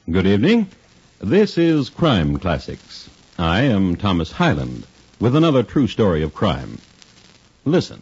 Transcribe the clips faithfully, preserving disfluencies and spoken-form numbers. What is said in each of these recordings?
Good evening. This is Crime Classics. I am Thomas Hyland with another true story of crime. Listen.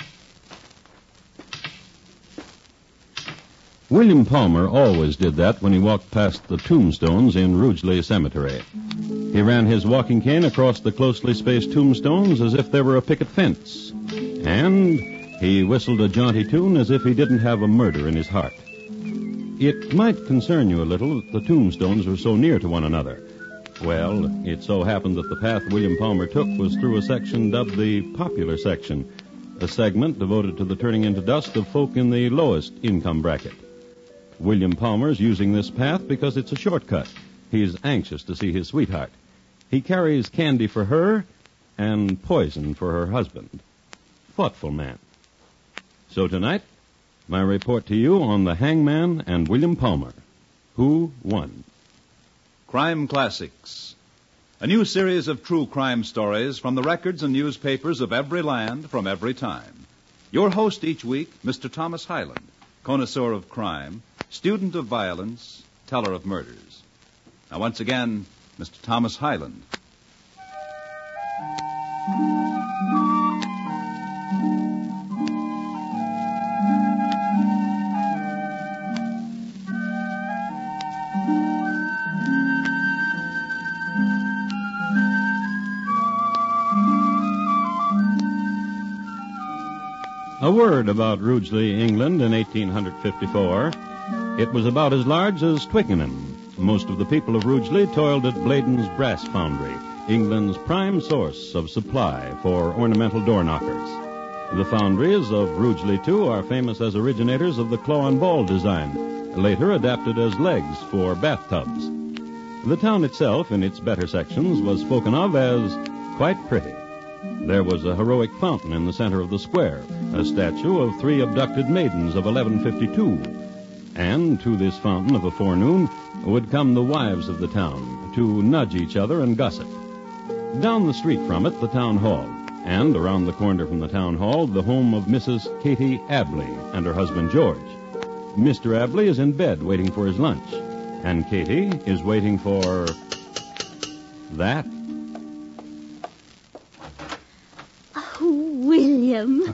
William Palmer always did that when he walked past the tombstones in Rugeley Cemetery. He ran his walking cane across the closely spaced tombstones as if they were a picket fence. And he whistled a jaunty tune as if he didn't have a murder in his heart. It might concern you a little that the tombstones were so near to one another. Well, it so happened that the path William Palmer took was through a section dubbed the popular section, a segment devoted to the turning into dust of folk in the lowest income bracket. William Palmer's using this path because it's a shortcut. He's anxious to see his sweetheart. He carries candy for her and poison for her husband. Thoughtful man. So tonight, my report to you on the Hangman and William Palmer. Who won? Crime Classics. A new series of true crime stories from the records and newspapers of every land from every time. Your host each week, Mister Thomas Hyland, connoisseur of crime, student of violence, teller of murders. Now once again, Mister Thomas Hyland. A word about Rugeley, England in eighteen fifty-four. It was about as large as Twickenham. Most of the people of Rugeley toiled at Bladen's Brass Foundry, England's prime source of supply for ornamental door knockers. The foundries of Rugeley, too, are famous as originators of the claw and ball design, later adapted as legs for bathtubs. The town itself, in its better sections, was spoken of as quite pretty. There was a heroic fountain in the center of the square, a statue of three abducted maidens of eleven fifty-two. And to this fountain of a forenoon would come the wives of the town to nudge each other and gossip. Down the street from it, the town hall, and around the corner from the town hall, the home of Missus Katie Abley and her husband George. Mister Abley is in bed waiting for his lunch, and Katie is waiting for that. William.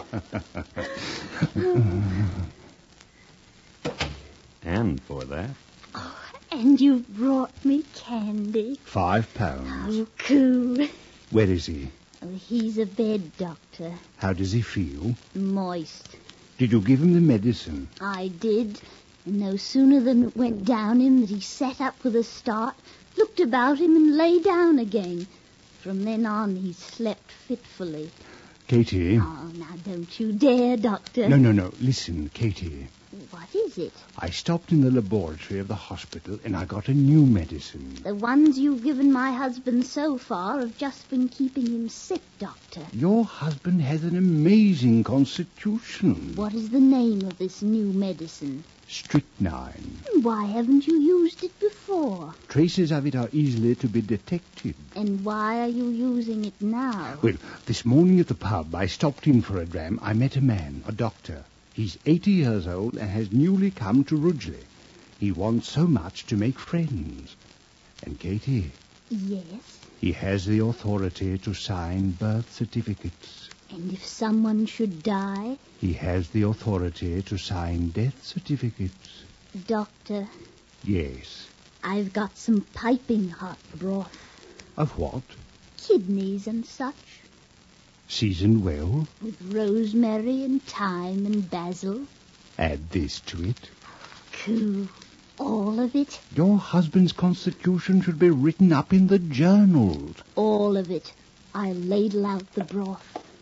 And for that. Oh, and you brought me candy. Five pounds. Oh, cool. Where is he? Oh, he's a bed doctor. How does he feel? Moist. Did you give him the medicine? I did. And no sooner than it went down him that he sat up with a start, looked about him and lay down again. From then on, he slept fitfully. Katie. Oh, now don't you dare, Doctor. No, no, no. Listen, Katie. What is it? I stopped in the laboratory of the hospital and I got a new medicine. The ones you've given my husband so far have just been keeping him sick, Doctor. Your husband has an amazing constitution. What is the name of this new medicine? Strychnine. Why haven't you used it before? Traces of it are easily to be detected. And why are you using it now? Well, this morning at the pub, I stopped in for a dram. I met a man, a doctor. He's eighty years old and has newly come to Rugeley. He wants so much to make friends. And, Katie... Yes? He has the authority to sign birth certificates. And if someone should die? He has the authority to sign death certificates. Doctor? Yes? I've got some piping hot broth. Of what? Kidneys and such. Seasoned well? With rosemary and thyme and basil. Add this to it. Cool. All of it? Your husband's constitution should be written up in the journals. All of it. I'll ladle out the broth.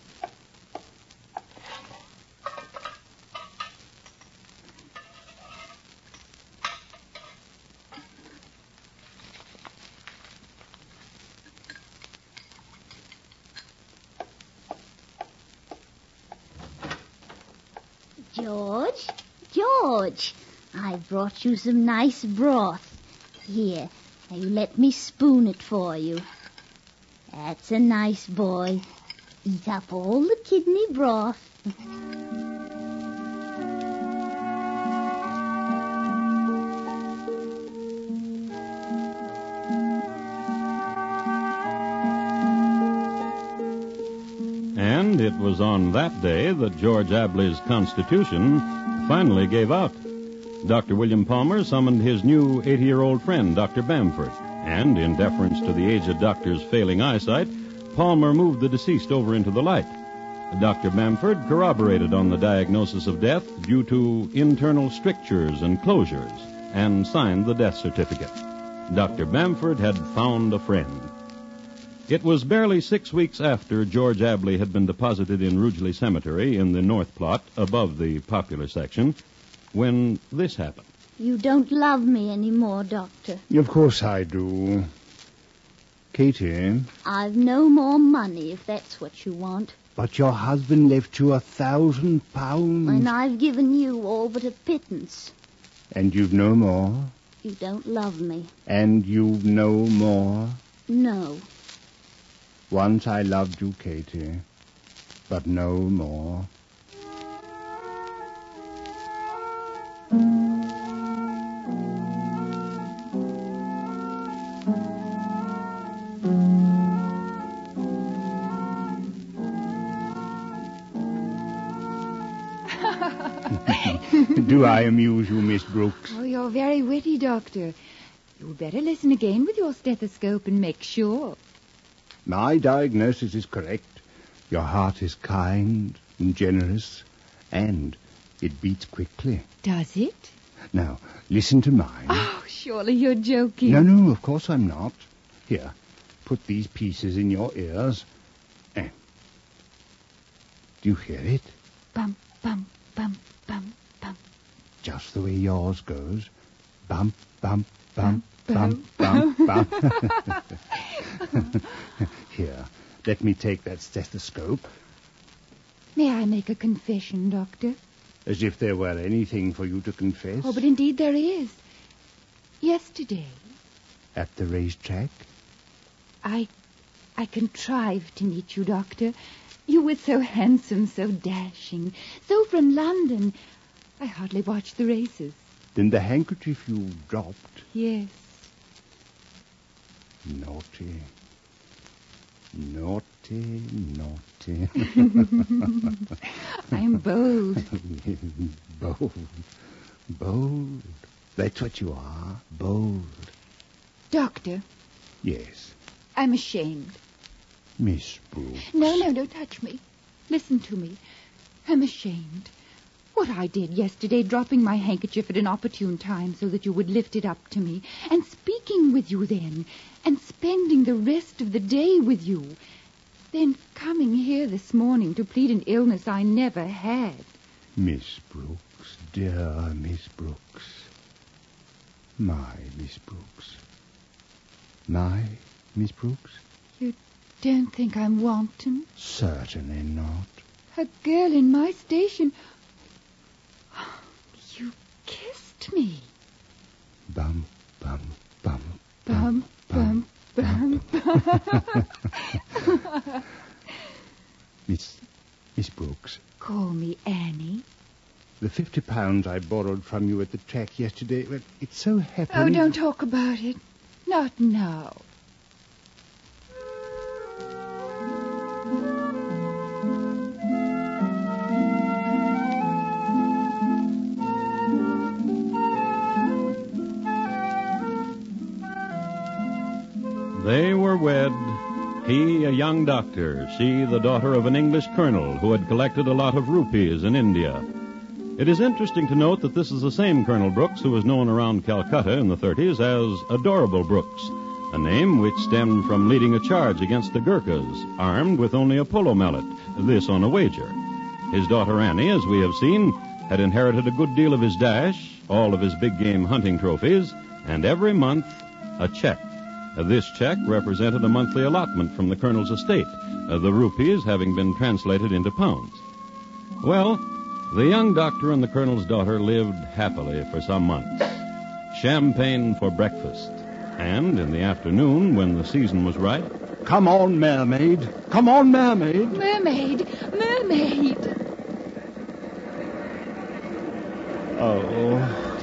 George, George, I brought you some nice broth. Here, now you let me spoon it for you. That's a nice boy. Eat up all the kidney broth. And it was on that day that George Abley's constitution finally gave out. Doctor William Palmer summoned his new eighty-year-old friend, Doctor Bamford, and in deference to the aged doctor's failing eyesight, Palmer moved the deceased over into the light. Doctor Bamford corroborated on the diagnosis of death due to internal strictures and closures and signed the death certificate. Doctor Bamford had found a friend. It was barely six weeks after George Abley had been deposited in Rugeley Cemetery in the North Plot, above the popular section, when this happened. You don't love me anymore, Doctor. Of course I do. Katie? I've no more money, if that's what you want. But your husband left you a thousand pounds. And I've given you all but a pittance. And you've no more? You don't love me. And you've no more? No. Once I loved you, Katie, but no more. Do I amuse you, Miss Brooks? Oh, you're very witty, Doctor. You'd better listen again with your stethoscope and make sure. My diagnosis is correct. Your heart is kind and generous, and it beats quickly. Does it? Now, listen to mine. Oh, surely you're joking. No, no, of course I'm not. Here, put these pieces in your ears. And do you hear it? Bum, bum, bum, bum, bum. Just the way yours goes. Bump, bump, bump, bump, bump, bump. bump. Here, let me take that stethoscope. May I make a confession, Doctor? As if there were anything for you to confess. Oh, but indeed there is. Yesterday, At the racetrack? I... I contrived to meet you, Doctor. You were so handsome, so dashing, so from London. I hardly watched the races. Then the handkerchief you dropped. Yes. Naughty. Naughty, naughty. I'm bold. Bold. Bold. That's what you are. Bold. Doctor, Yes. I'm ashamed. Miss Brooks. No, no, don't touch me. Listen to me. I'm ashamed. What I did yesterday, dropping my handkerchief at an opportune time so that you would lift it up to me, and speaking with you then, and spending the rest of the day with you, then coming here this morning to plead an illness I never had. Miss Brooks. Dear Miss Brooks. My Miss Brooks. My Miss Brooks? You don't think I'm wanton? Certainly not. A girl in my station... You kissed me. Bum, bum, bum, Bum, bum, bum, bum. Miss, Miss Brooks, Call me Annie. the fifty pounds I borrowed from you at the track yesterday, well, it so happened... Oh, don't talk about it. Not now. They were wed, he a young doctor, she the daughter of an English colonel who had collected a lot of rupees in India. It is interesting to note that this is the same Colonel Brooks who was known around Calcutta in the thirties as Adorable Brooks, a name which stemmed from leading a charge against the Gurkhas, armed with only a polo mallet, this on a wager. His daughter Annie, as we have seen, had inherited a good deal of his dash, all of his big game hunting trophies, and every month a check. This check represented a monthly allotment from the colonel's estate, the rupees having been translated into pounds. Well, the young doctor and the colonel's daughter lived happily for some months. Champagne for breakfast. And in the afternoon, when the season was right... Come on, mermaid. Come on, mermaid. Mermaid! Mermaid! Oh,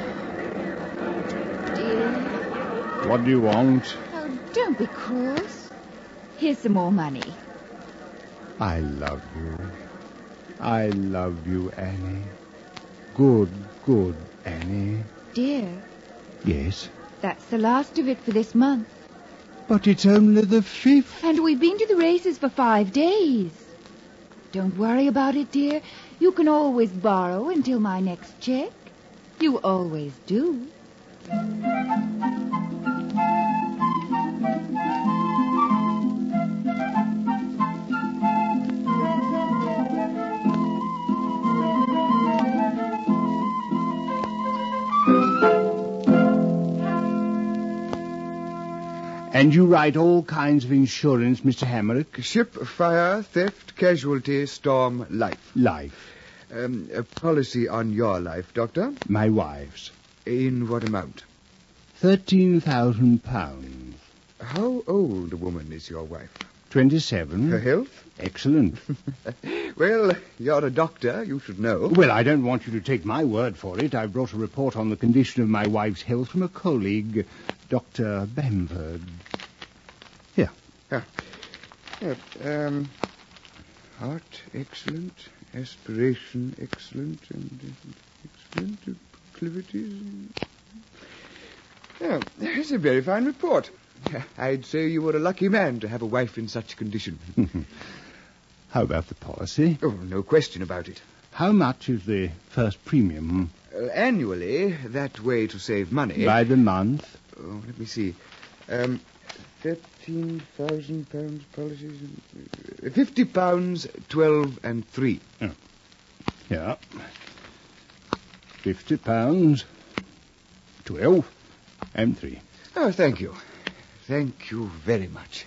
Dear. what do you want? Oh, don't be cross. Here's some more money. I love you. I love you, Annie. Good, good Annie. Dear, Yes? that's the last of it for this month. But it's only the fifth. And we've been to the races for five days. Don't worry about it, dear. You can always borrow until my next check. You always do. And you write all kinds of insurance, Mister Hammerich? Ship, fire, theft, casualty, storm, life. Life. Um, a policy on your life, Doctor. My wife's. In what amount? Thirteen thousand pounds. How old a woman is your wife? Twenty-seven. Her health? Excellent. Well, you're a doctor. You should know. Well, I don't want you to take my word for it. I brought a report on the condition of my wife's health from a colleague, Doctor Bamford. Here. Ah. Yeah, um, heart, excellent. Aspiration, excellent. And uh, excellent. Proclivities. Yeah, it's a very fine report. I'd say you were a lucky man to have a wife in such condition. How about the policy? Oh, no question about it. How much is the first premium? Uh, annually, that way to save money. By the month? Oh, let me see. Um, thirteen thousand pounds policies. Uh, Fifty pounds, twelve and three. Oh. Yeah. Fifty pounds, twelve and three. Oh, thank you. Thank you very much.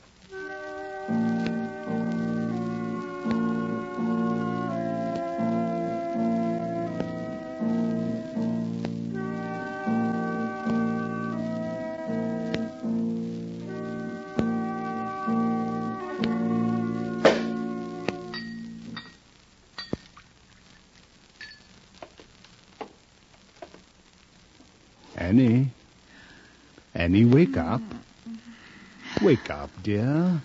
Annie. Annie, wake up. Wake up, dear.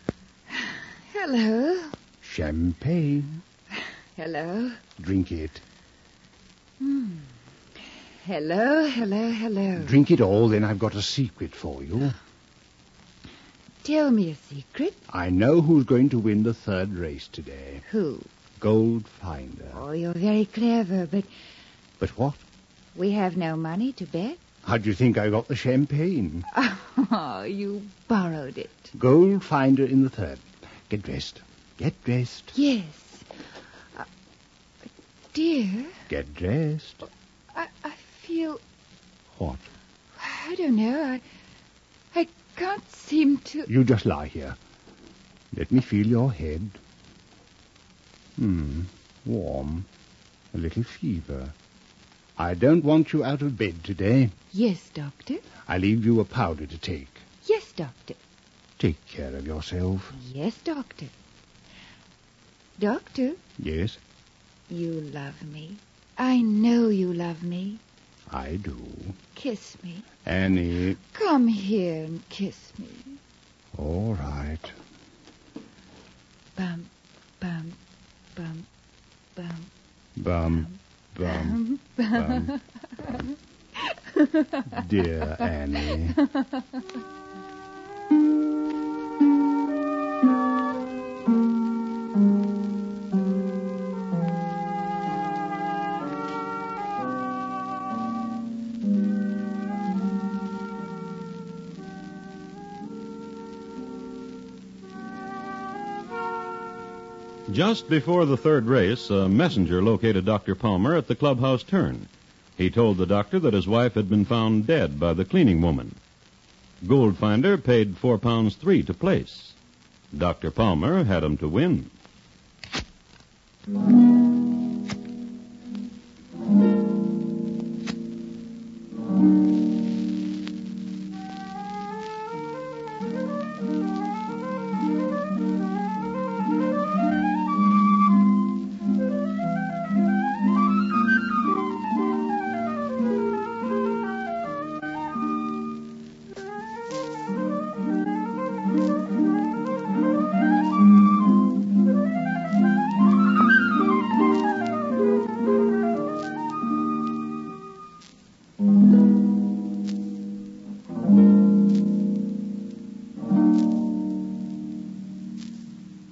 Hello. Champagne. Hello. Drink it. Hmm. Hello, hello, hello. Drink it all, then I've got a secret for you. Tell me a secret. I know who's going to win the third race today. Who? Goldfinder. Oh, you're very clever, but But what? we have no money to bet. How do you think I got the champagne? Oh, you borrowed it. Goldfinder in the third. Get dressed. Get dressed. Yes. Uh, dear, Get dressed. I, I feel... What? I don't know. I, I can't seem to... You just lie here. Let me feel your head. Hmm. Warm. A little fever. I don't want you out of bed today. Yes, Doctor. I leave you a powder to take. Yes, Doctor. Take care of yourself. Yes, Doctor. Doctor, Yes, you love me. I know you love me. I do. Kiss me. Annie. Come here and kiss me. All right. Bum, bum, bum, bum, Bum, bum, bum, bum. Dear Annie. Just before the third race, a messenger located Doctor Palmer at the clubhouse turn. He told the doctor that his wife had been found dead by the cleaning woman. Goldfinder paid four pounds three to place. Doctor Palmer had him to win.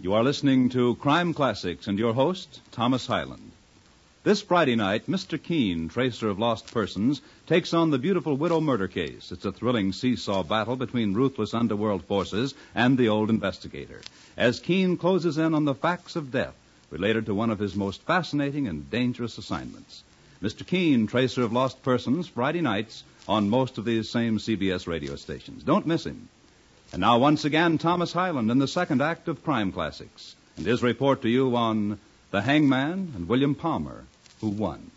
You are listening to Crime Classics and your host, Thomas Hyland. This Friday night, Mister Keene, tracer of lost persons, takes on the beautiful widow murder case. It's a thrilling seesaw battle between ruthless underworld forces and the old investigator, as Keene closes in on the facts of death related to one of his most fascinating and dangerous assignments. Mister Keene, tracer of lost persons, Friday nights on most of these same C B S radio stations. Don't miss him. And now, once again, Thomas Hyland in the second act of Crime Classics, and his report to you on The Hangman and William Palmer, who won.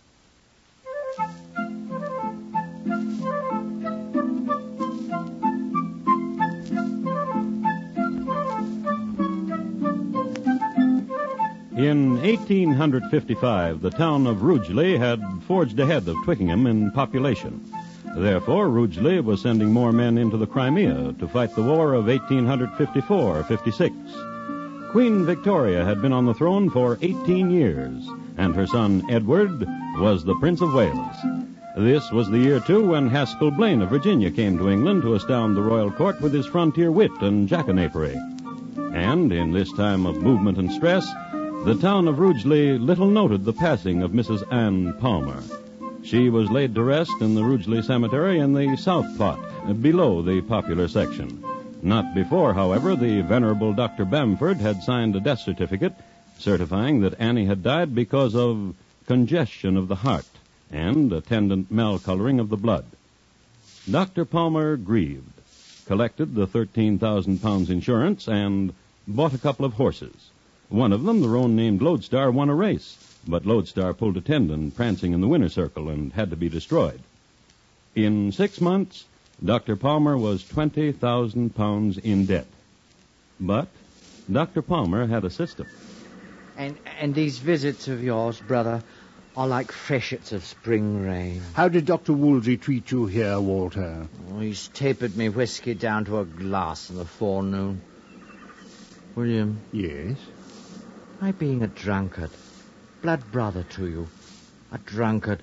In eighteen fifty-five, the town of Rugeley had forged ahead of Twickenham in population. Therefore, Rugeley was sending more men into the Crimea to fight the war of eighteen fifty-four fifty-six. Queen Victoria had been on the throne for eighteen years, and her son Edward was the Prince of Wales. This was the year, too, when Haskell Blaine of Virginia came to England to astound the royal court with his frontier wit and jackanapery. And in this time of movement and stress, the town of Rugeley little noted the passing of Missus Ann Palmer. She was laid to rest in the Rugeley Cemetery in the south plot, below the popular section. Not before, however, the venerable Doctor Bamford had signed a death certificate certifying that Annie had died because of congestion of the heart and attendant malcoloring of the blood. Doctor Palmer grieved, collected the thirteen thousand pounds insurance, and bought a couple of horses. One of them, the roan-named Lodestar, won a race, but Lodestar pulled a tendon prancing in the winner's circle and had to be destroyed. In six months, Doctor Palmer was twenty thousand pounds in debt. But Doctor Palmer had a system. And and these visits of yours, brother, are like freshets of spring rain. How did Doctor Woolsey treat you here, Walter? Oh, he's tapered me whiskey down to a glass in the forenoon. William. Yes? My being a drunkard, blood brother to you, a drunkard.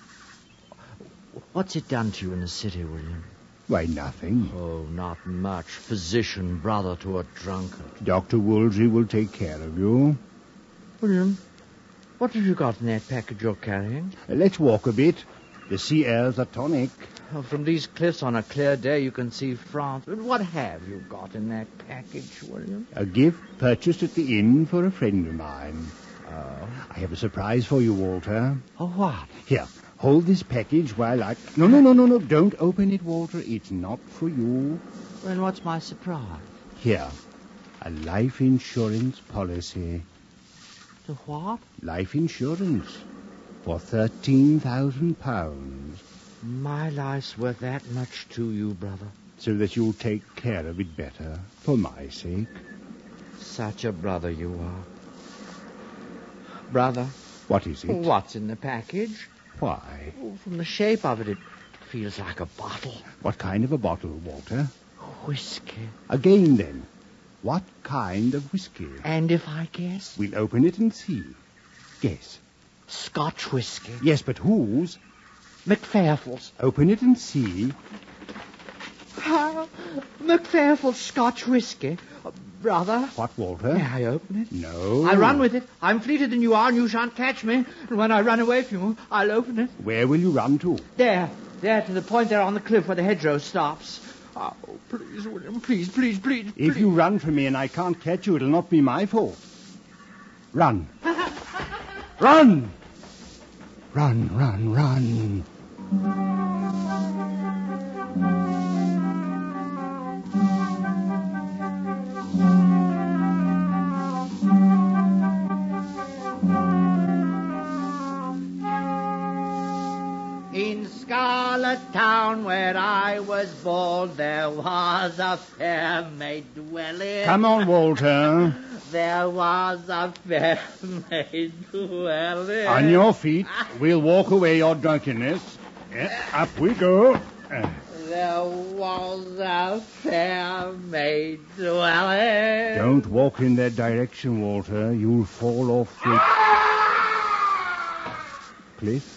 What's it done to you in the city, William? Why, nothing. Oh, not much. Physician brother to a drunkard. Doctor Woolsey will take care of you. William, what have you got in that package you're carrying? Uh, let's walk a bit. The sea air's a tonic. Oh, from these cliffs on a clear day you can see France. But what have you got in that package, William? A gift purchased at the inn for a friend of mine. Oh? I have a surprise for you, Walter. Oh, what? Here, hold this package while I... No, no, no, no, no, don't open it, Walter. It's not for you. Then what's my surprise? Here, a life insurance policy. To what? Life insurance for thirteen thousand pounds. My life's worth that much to you, brother. So that you'll take care of it better, for my sake. Such a brother you are. Brother. What is it? What's in the package? Why? Oh, from the shape of it, it feels like a bottle. What kind of a bottle, Walter? Whiskey. Again, then. What kind of whiskey? And if I guess? We'll open it and see. Guess. Scotch whiskey. Yes, but whose? McPherfield's. Open it and see. Ah, McPherfield's Scotch whiskey. Uh, brother. What, Walter? May I open it? No. I run with it. I'm fleeter than you are, and you shan't catch me. And when I run away from you, I'll open it. Where will you run to? There. There, to the point there on the cliff where the hedgerow stops. Oh, please, William, please, please, please, please. If you run from me and I can't catch you, it'll not be my fault. Run. Run! Run, run, run. In Scarlet Town, where I was born, there was a fair maid dwelling. Come on, Walter. There was a fair maid dwelling. On your feet. We'll walk away your drunkenness. Yeah, up we go. There was a fair maid dwelling. Don't walk in that direction, Walter. You'll fall off the cliff.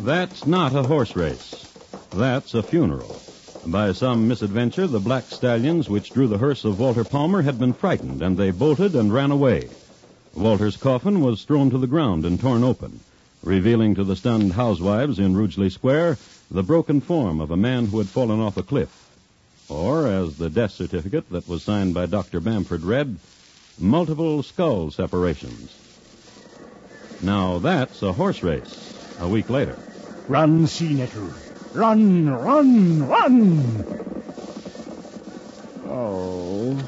That's not a horse race. That's a funeral. By some misadventure, the black stallions which drew the hearse of Walter Palmer had been frightened, and they bolted and ran away. Walter's coffin was thrown to the ground and torn open, revealing to the stunned housewives in Rugeley Square the broken form of a man who had fallen off a cliff. Or, as the death certificate that was signed by Doctor Bamford read, multiple skull separations. Now that's a horse race. A week later. Run, Sea Nettle. Run, run, run! Oh.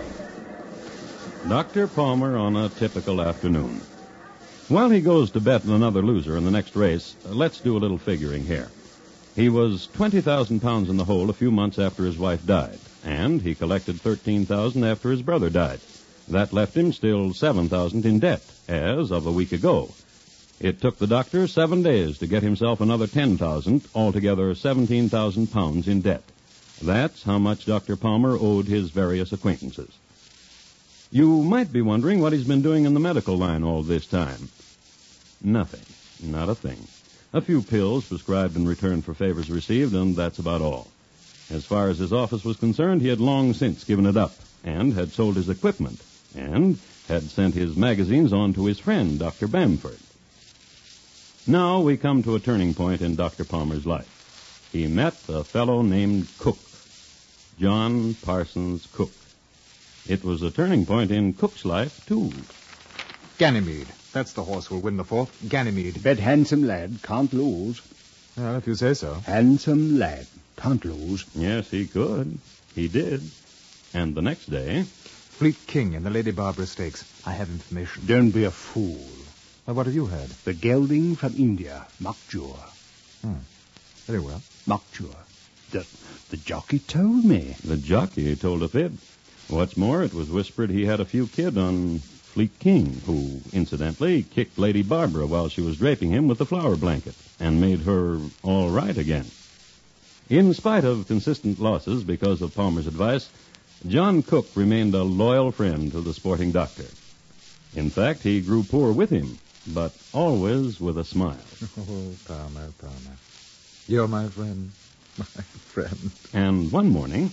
Doctor Palmer on a typical afternoon. While he goes to bet another loser in the next race, let's do a little figuring here. He was twenty thousand pounds in the hole a few months after his wife died, and he collected thirteen thousand after his brother died. That left him still seven thousand in debt, as of a week ago. It took the doctor seven days to get himself another ten thousand, altogether seventeen thousand pounds in debt. That's how much Doctor Palmer owed his various acquaintances. You might be wondering what he's been doing in the medical line all this time. Nothing. Not a thing. A few pills prescribed in return for favors received, and that's about all. As far as his office was concerned, he had long since given it up, and had sold his equipment, and had sent his magazines on to his friend, Doctor Bamford. Now we come to a turning point in Doctor Palmer's life. He met a fellow named Cook, John Parsons Cook. It was a turning point in Cook's life, too. Ganymede. That's the horse who'll win the fourth. Ganymede. Bet handsome lad, can't lose. Well, if you say so. Handsome lad, can't lose. Yes, he could. He did. And the next day... Fleet King in the Lady Barbara Stakes. I have information. Don't be a fool. Well, what have you heard? The gelding from India, Makjur. Hmm. Very well. Makjur. The, the jockey told me. The jockey told a fib. What's more, it was whispered he had a few kid on Fleet King, who, incidentally, kicked Lady Barbara while she was draping him with the flower blanket and made her all right again. In spite of consistent losses because of Palmer's advice, John Cook remained a loyal friend to the sporting doctor. In fact, he grew poor with him, but always with a smile. Oh, Palmer, Palmer. You're my friend, my friend. And one morning...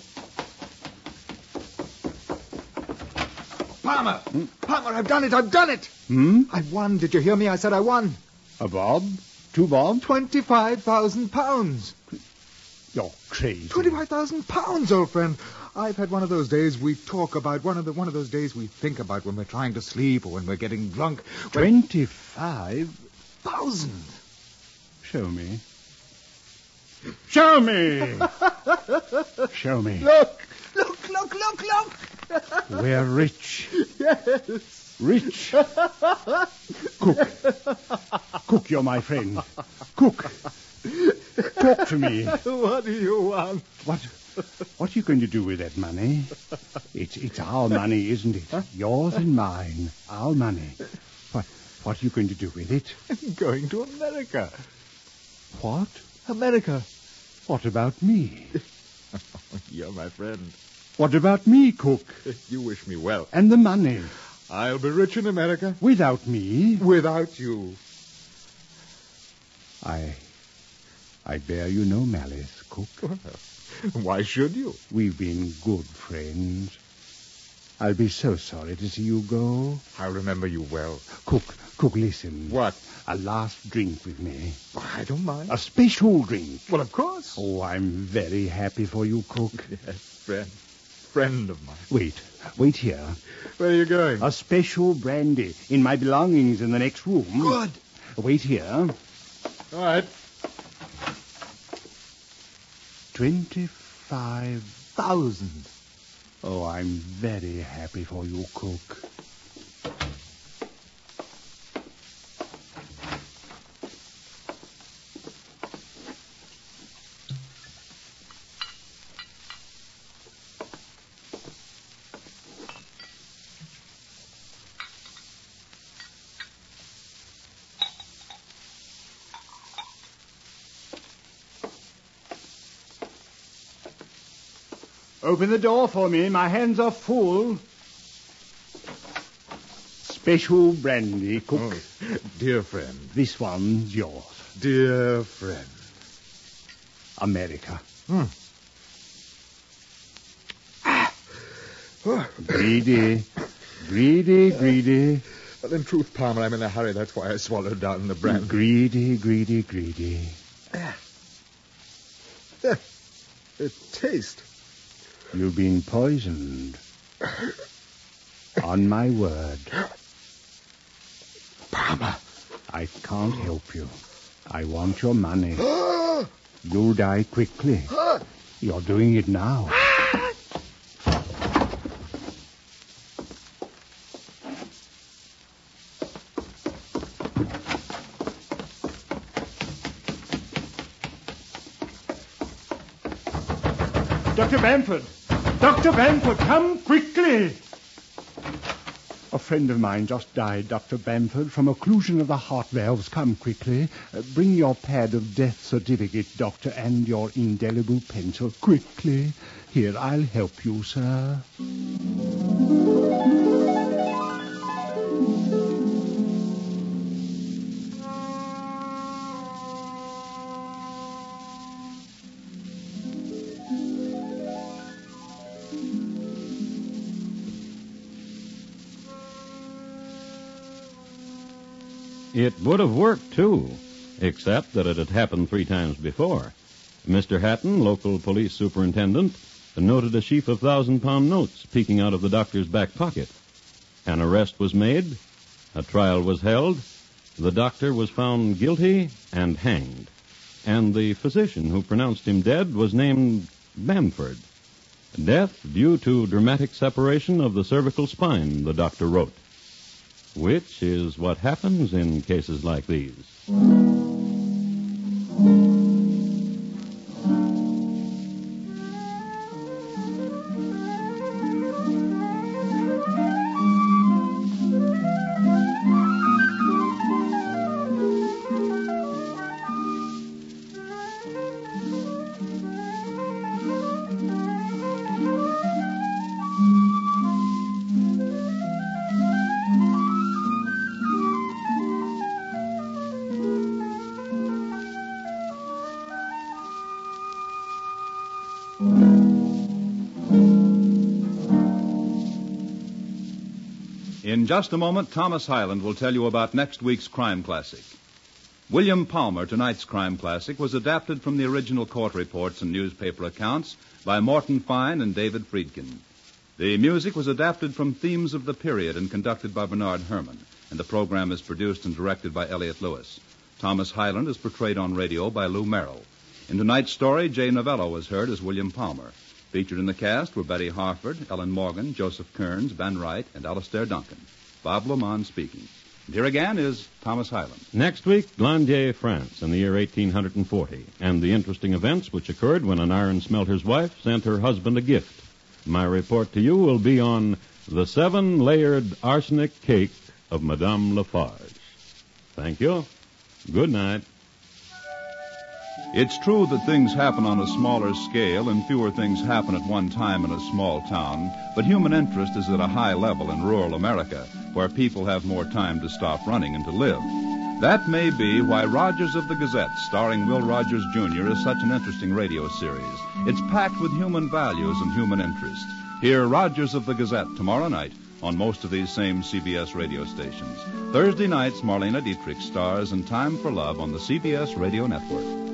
Palmer! Hmm? Palmer, I've done it, I've done it! Hmm? I won, did you hear me? I said I won. A bob? Two bob? Twenty-five thousand pounds. You're crazy. Twenty-five thousand pounds, old friend. I've had one of those days we talk about, one of the one of those days we think about when we're trying to sleep or when we're getting drunk. When... Twenty-five thousand. Show me. Show me! Show me. Look! Look, look, look, look! We're rich. Yes. Rich. Cook. Cook, you're my friend. Cook. Talk to me. What do you want? What What are you going to do with that money? It's it's our money, isn't it? Huh? Yours and mine. Our money. What What are you going to do with it? I'm going to America. What? America. What about me? You're my friend. What about me, Cook? You wish me well. And the money? I'll be rich in America. Without me? Without you. I... I bear you no malice, Cook. Well, why should you? We've been good friends. I'll be so sorry to see you go. I'll remember you well. Cook, Cook, listen. What? A last drink with me. Oh, I don't mind. A special drink. Well, of course. Oh, I'm very happy for you, Cook. Yes, friend. Friend of mine. Wait. Wait here. Where are you going? A special brandy in my belongings in the next room. Good. Wait here. All right. Twenty-five thousand. Oh, I'm very happy for you, Cook. Open the door for me. My hands are full. Special brandy, Cook. Oh, dear friend. This one's yours. dear friend. America. Hmm. Greedy, greedy, greedy. Well, in truth, Palmer, I'm in a hurry. That's why I swallowed down the brand. Greedy, greedy, greedy. It tastes. You've been poisoned. On my word. Palmer. I can't help you. I want your money. You'll die quickly. You're doing it now. Doctor Bamford! Doctor Bamford, come quickly! A friend of mine just died, Doctor Bamford, from occlusion of the heart valves. Come quickly. Uh, bring your pad of death certificate, Doctor, and your indelible pencil. Quickly. Here, I'll help you, sir. It would have worked, too, except that it had happened three times before. Mister Hatton, local police superintendent, noted a sheaf of thousand-pound notes peeking out of the doctor's back pocket. An arrest was made, a trial was held, the doctor was found guilty and hanged, and the physician who pronounced him dead was named Bamford. Death due to dramatic separation of the cervical spine, the doctor wrote. Which is what happens in cases like these. In just a moment, Thomas Hyland will tell you about next week's crime classic. William Palmer, tonight's crime classic, was adapted from the original court reports and newspaper accounts by Morton Fine and David Friedkin. The music was adapted from themes of the period and conducted by Bernard Herrmann, and the program is produced and directed by Elliott Lewis. Thomas Hyland is portrayed on radio by Lou Merrill. In tonight's story, Jay Novello was heard as William Palmer. Featured in the cast were Betty Harford, Ellen Morgan, Joseph Kearns, Ben Wright, and Alistair Duncan. Bob Lamont speaking. And here again is Thomas Hyland. Next week, Glandier, France, in the year eighteen forty, and the interesting events which occurred when an iron smelter's wife sent her husband a gift. My report to you will be on the seven-layered arsenic cake of Madame Lafarge. Thank you. Good night. It's true that things happen on a smaller scale and fewer things happen at one time in a small town, but human interest is at a high level in rural America, where people have more time to stop running and to live. That may be why Rogers of the Gazette, starring Will Rogers, Junior, is such an interesting radio series. It's packed with human values and human interest. Hear Rogers of the Gazette tomorrow night on most of these same C B S radio stations. Thursday nights, Marlena Dietrich stars in Time for Love on the C B S Radio Network.